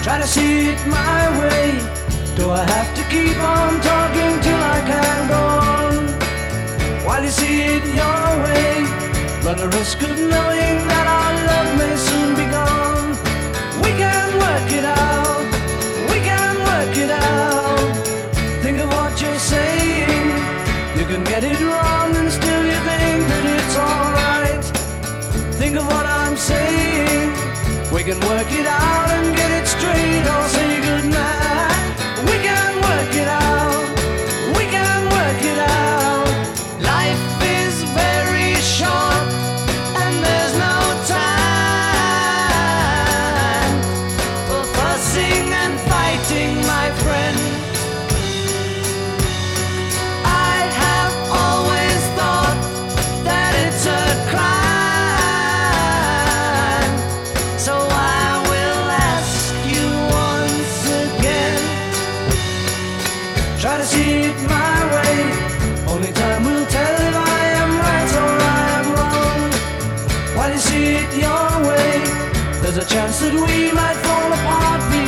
Try to see it my way. Do I have to keep on talking till I can go on? While you see it your way, run the risk of knowing that our love may soon be gone. We can work it out, we can work it out. Think of what you're saying. You can get it wrong and still you think that it's alright. Think of what I'm saying. We can work it out and get it straight or say goodnight. We can work it out, we can work it out. Life is very short and there's no time for fussing and fighting, my friend. I have always thought that it's a crime, so I will ask you once again. Try to see it my way. Only time will tell if I am right or I am wrong. While you see it your way, there's a chance that we might fall apart.